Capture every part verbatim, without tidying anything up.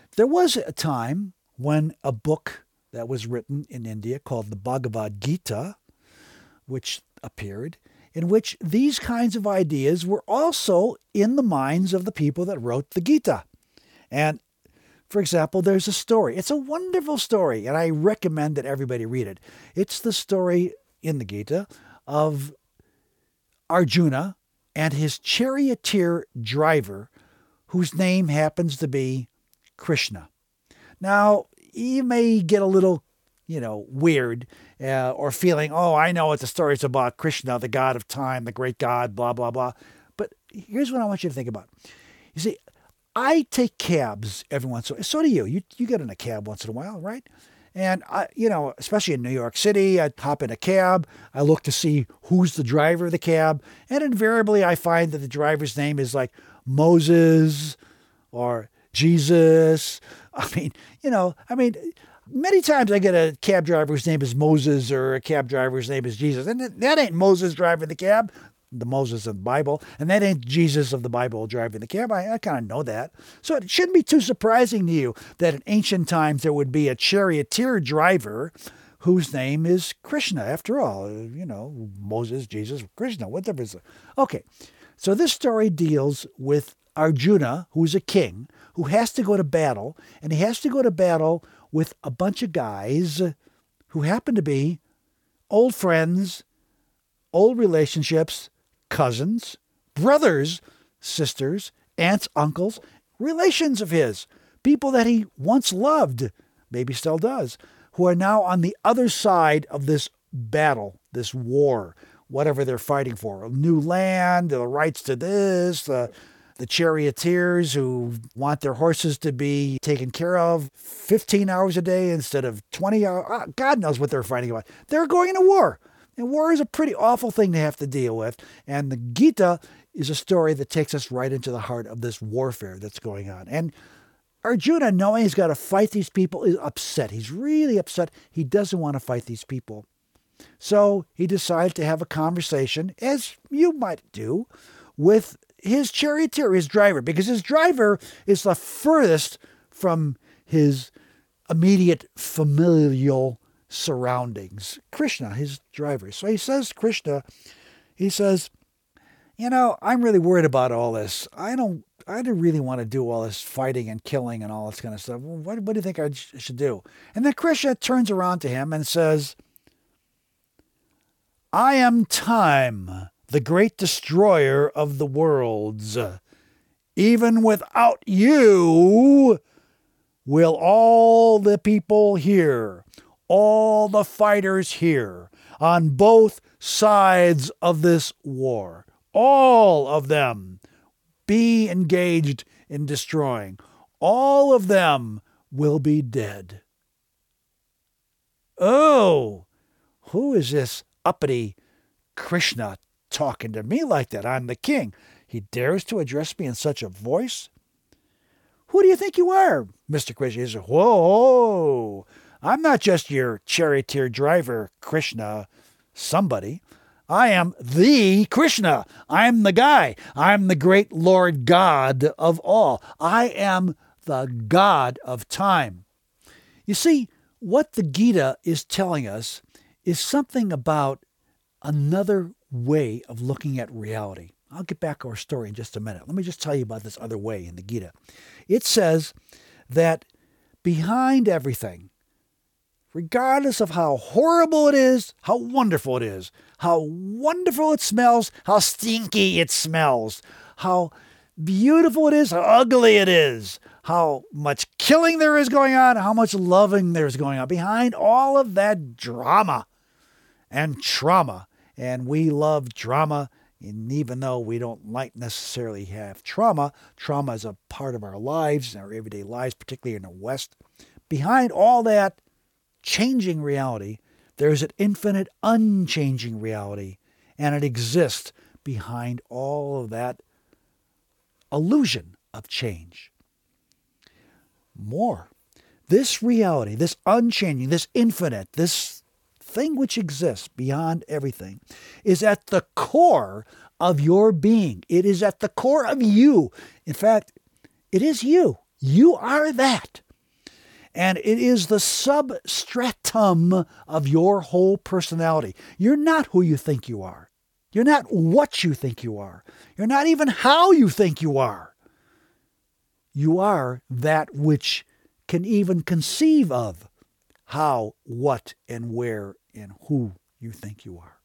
There was a time when a book that was written in India called the Bhagavad Gita, which appeared, in which these kinds of ideas were also in the minds of the people that wrote the Gita. And for example, there's a story. It's a wonderful story, and I recommend that everybody read it. It's the story in the Gita of Arjuna and his charioteer driver, whose name happens to be Krishna. Now, you may get a little, you know, weird uh, or feeling, oh, I know what the story's about. Krishna, the god of time, the great god, blah, blah, blah. But here's what I want you to think about. You see, I take cabs every once in a while. So do you. You you get in a cab once in a while, right? And, I, you know, especially in New York City, I hop in a cab. I look to see who's the driver of the cab. And invariably, I find that the driver's name is like Moses or Jesus. I mean, you know, I mean, many times I get a cab driver whose name is Moses or a cab driver whose name is Jesus. And that ain't Moses driving the cab, the Moses of the Bible, and that ain't Jesus of the Bible driving the cab. I, I kind of know that. So it shouldn't be too surprising to you that in ancient times there would be a charioteer driver whose name is Krishna. After all, you know, Moses, Jesus, Krishna, whatever. Okay, so this story deals with Arjuna, who's a king, who has to go to battle, and he has to go to battle with a bunch of guys who happen to be old friends, old relationships, cousins, brothers, sisters, aunts, uncles, relations of his, people that he once loved, maybe still does, who are now on the other side of this battle, this war, whatever they're fighting for. New land, the rights to this, the, the charioteers who want their horses to be taken care of fifteen hours a day instead of twenty hours. God knows what they're fighting about. They're going into war. And war is a pretty awful thing to have to deal with. And the Gita is a story that takes us right into the heart of this warfare that's going on. And Arjuna, knowing he's got to fight these people, is upset. He's really upset. He doesn't want to fight these people. So he decides to have a conversation, as you might do, with his charioteer, his driver, because his driver is the furthest from his immediate familial surroundings. Krishna, his driver. So he says, Krishna, he says, you know, I'm really worried about all this. I don't, I don't really want to do all this fighting and killing and all this kind of stuff. What, what do you think I should do? And then Krishna turns around to him and says, I am time, the great destroyer of the worlds. Even without you, will all the people here, all the fighters here on both sides of this war, all of them be engaged in destroying. All of them will be dead. Oh, who is this uppity Krishna talking to me like that? I'm the king. He dares to address me in such a voice? Who do you think you are, Mister Krishna? He says, whoa, I'm not just your charioteer driver, Krishna, somebody. I am the Krishna. I'm the guy. I'm the great Lord God of all. I am the God of time. You see, what the Gita is telling us is something about another way of looking at reality. I'll get back to our story in just a minute. Let me just tell you about this other way in the Gita. It says that behind everything, regardless of how horrible it is, how wonderful it is, how wonderful it smells, how stinky it smells, how beautiful it is, how ugly it is, how much killing there is going on, how much loving there's going on, behind all of that drama and trauma. And we love drama. And even though we don't like necessarily have trauma, trauma is a part of our lives, our everyday lives, particularly in the West. Behind all that changing reality, there's an infinite unchanging reality, and it exists behind all of that illusion of change. More, this reality, this unchanging, this infinite, this thing which exists beyond everything is at the core of your being. It is at the core of you. In fact, it is you. You are that. And it is the substratum of your whole personality. You're not who you think you are. You're not what you think you are. You're not even how you think you are. You are that which can even conceive of how, what, and where, and who you think you are.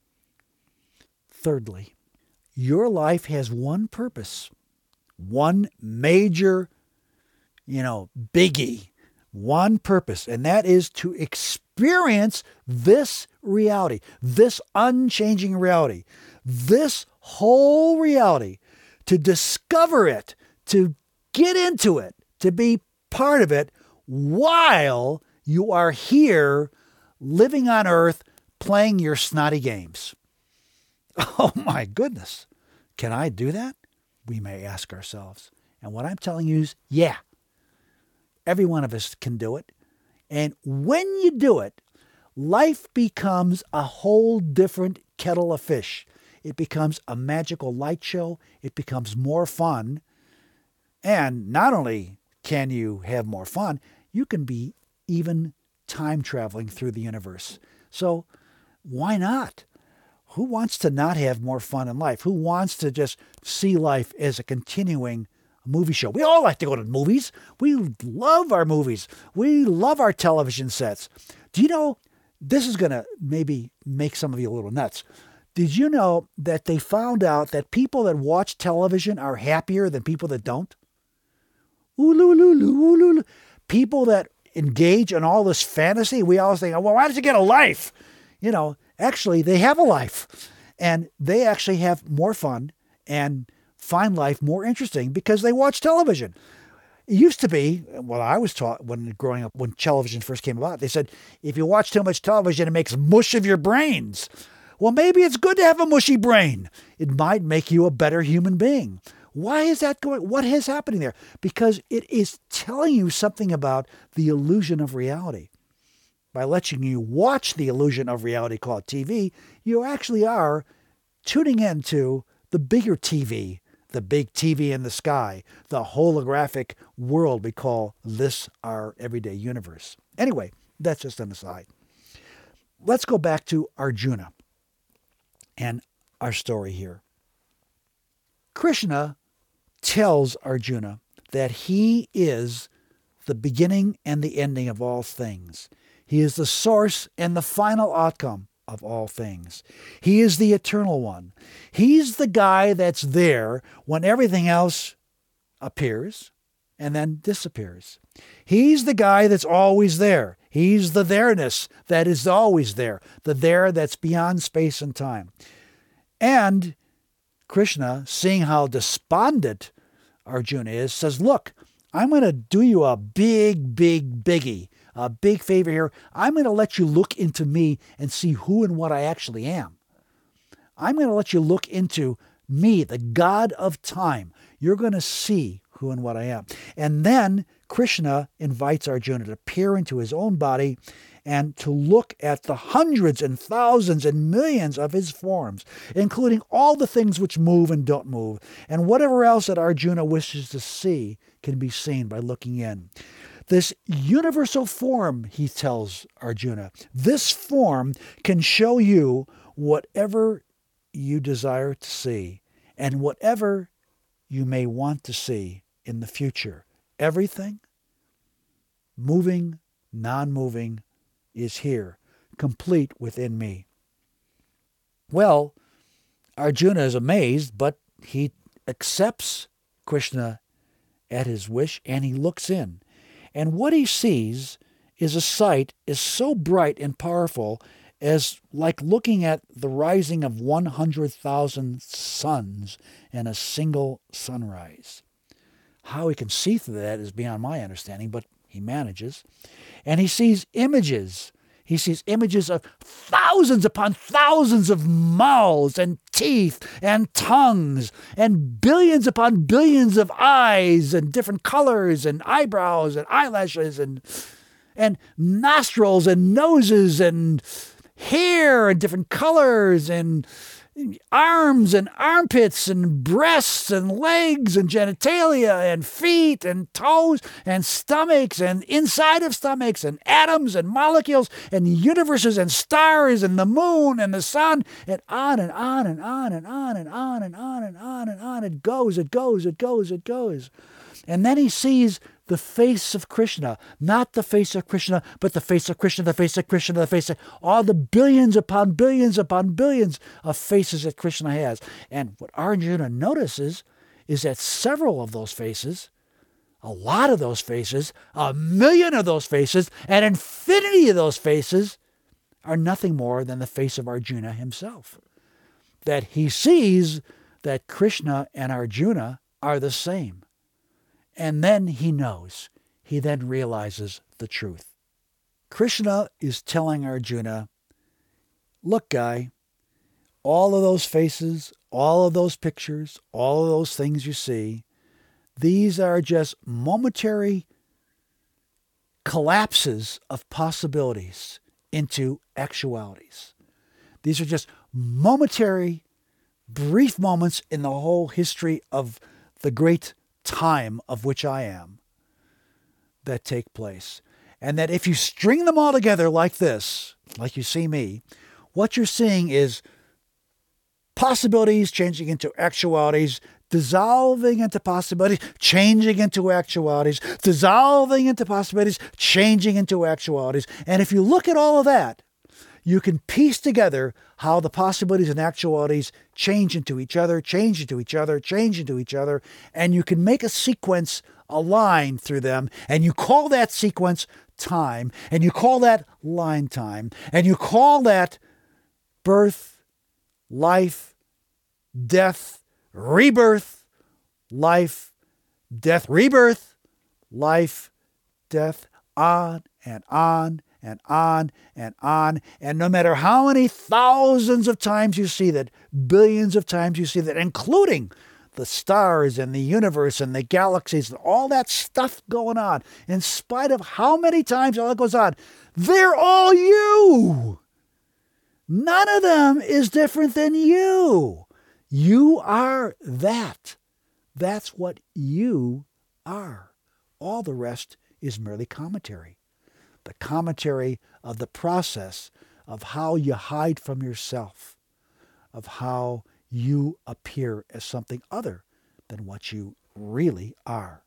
Thirdly, your life has one purpose, one major, you know, biggie, one purpose, and that is to experience this reality, this unchanging reality, this whole reality, to discover it, to get into it, to be part of it while you are here living on earth playing your snotty games. Oh my goodness. Can I do that? We may ask ourselves. And what I'm telling you is, yeah, every one of us can do it. And when you do it, life becomes a whole different kettle of fish. It becomes a magical light show. It becomes more fun. And not only can you have more fun, you can be even time traveling through the universe. So why not? Who wants to not have more fun in life? Who wants to just see life as a continuing movie show? We all like to go to movies. We love our movies. We love our television sets. Do you know, this is going to maybe make some of you a little nuts. Did you know that they found out that people that watch television are happier than people that don't? Ooh-loo-loo-loo-loo-loo. People that engage in all this fantasy, we always think, well, why don't you get a life? You know, actually, they have a life. And they actually have more fun and find life more interesting because they watch television. It used to be, well, I was taught when growing up, when television first came about, they said, if you watch too much television, it makes mush of your brains. Well, maybe it's good to have a mushy brain. It might make you a better human being. Why is that going? What is happening there? Because it is telling you something about the illusion of reality. By letting you watch the illusion of reality called T V, you actually are tuning into the bigger T V, the big T V in the sky, the holographic world we call this our everyday universe. Anyway, that's just an aside. Let's go back to Arjuna and our story here. Krishna tells Arjuna that he is the beginning and the ending of all things. He is the source and the final outcome of all things. He is the eternal one. He's the guy that's there when everything else appears and then disappears. He's the guy that's always there. He's the there-ness that is always there, the there that's beyond space and time. And Krishna, seeing how despondent Arjuna is, says, look, I'm going to do you a big, big, biggie, a big favor here. I'm going to let you look into me and see who and what I actually am. I'm going to let you look into me, the God of time. You're going to see who and what I am. And then Krishna invites Arjuna to peer into his own body and to look at the hundreds and thousands and millions of his forms, including all the things which move and don't move, and whatever else that Arjuna wishes to see can be seen by looking in. This universal form, he tells Arjuna, this form can show you whatever you desire to see and whatever you may want to see in the future. Everything, moving, non-moving, is here, complete within me. Well, Arjuna is amazed, but he accepts Krishna at his wish, and he looks in. And what he sees is a sight is so bright and powerful as like looking at the rising of one hundred thousand suns in a single sunrise. How he can see through that is beyond my understanding, but he manages. And he sees images. He sees images of thousands upon thousands of mouths and teeth and tongues and billions upon billions of eyes and different colors and eyebrows and eyelashes and, and nostrils and noses and hair and different colors and arms and armpits and breasts and legs and genitalia and feet and toes and stomachs and inside of stomachs and atoms and molecules and universes and stars and the moon and the sun and on and on and on and on and on and on and on and on. It goes, it goes, it goes, it goes. And then he sees the face of Krishna, not the face of Krishna, but the face of Krishna, the face of Krishna, the face of all the billions upon billions upon billions of faces that Krishna has. And what Arjuna notices is that several of those faces, a lot of those faces, a million of those faces, an infinity of those faces are nothing more than the face of Arjuna himself. That he sees that Krishna and Arjuna are the same. And then he knows. He then realizes the truth. Krishna is telling Arjuna, look, guy, all of those faces, all of those pictures, all of those things you see, these are just momentary collapses of possibilities into actualities. These are just momentary, brief moments in the whole history of the great time of which I am that take place. And that if you string them all together like this, like you see me, what you're seeing is possibilities changing into actualities, dissolving into possibilities, changing into actualities, dissolving into possibilities, changing into actualities. And if you look at all of that, you can piece together how the possibilities and actualities change into each other, change into each other, change into each other, and you can make a sequence, a line through them, and you call that sequence time, and you call that line time, and you call that birth, life, death, rebirth, life, death, rebirth, life, death, on and on and on and on. And no matter how many thousands of times you see that, billions of times you see that, including the stars and the universe and the galaxies and all that stuff going on, in spite of how many times all that goes on, they're all you. None of them is different than you. You are that. That's what you are. All the rest is merely commentary. The commentary of the process of how you hide from yourself, of how you appear as something other than what you really are.